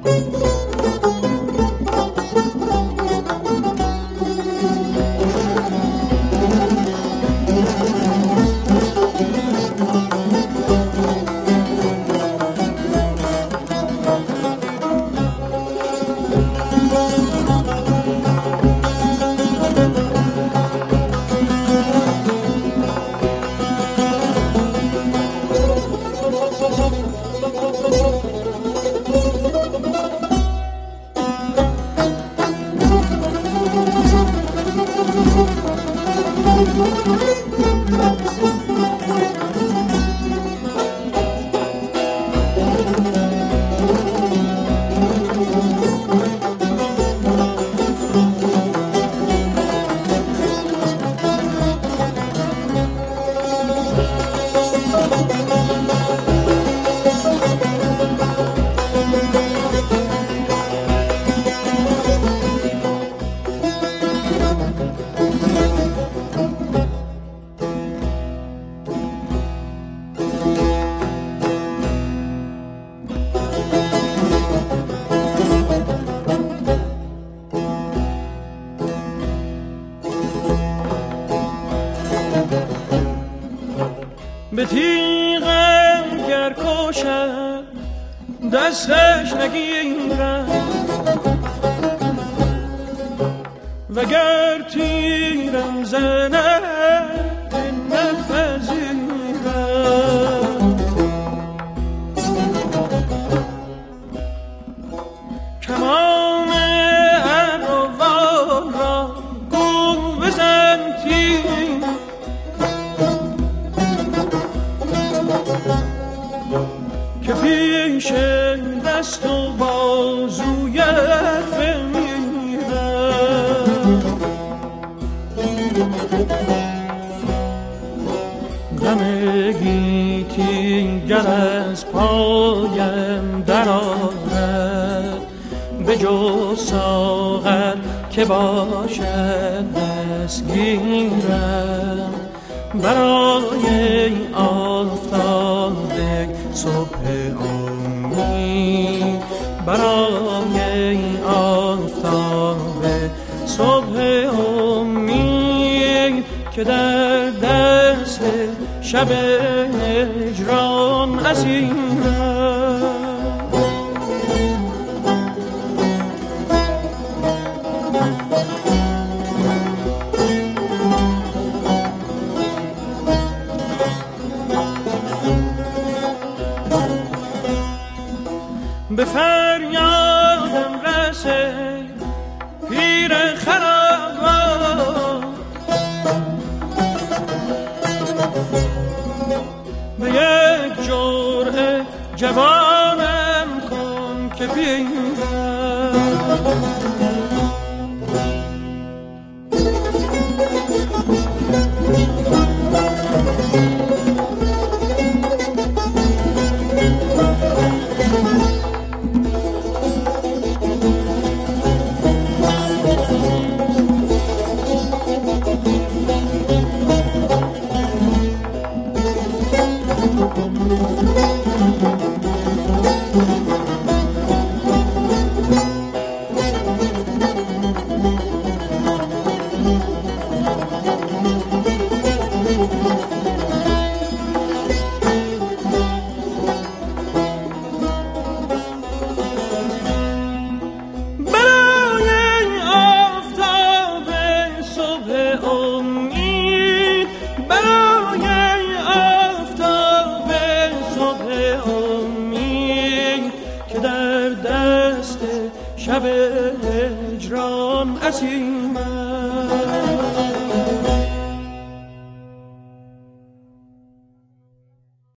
به تیغم گر کشم دستش نگیرم وگر تیرم زند نپذیرم کمان ابروان را گو بزن تیر که پیش دست و بازویت بمیرم غم گیتی گر از پایم درآرد به جز ساغر که باشد دستگیرم برای آفتاب صبح امید برای آفتاب صبح امید که در دست شب هجران اسیرم به فریادم رسه پیر خرابات به یک جرعه جوانم کن که پیرم شب هجران اسیرم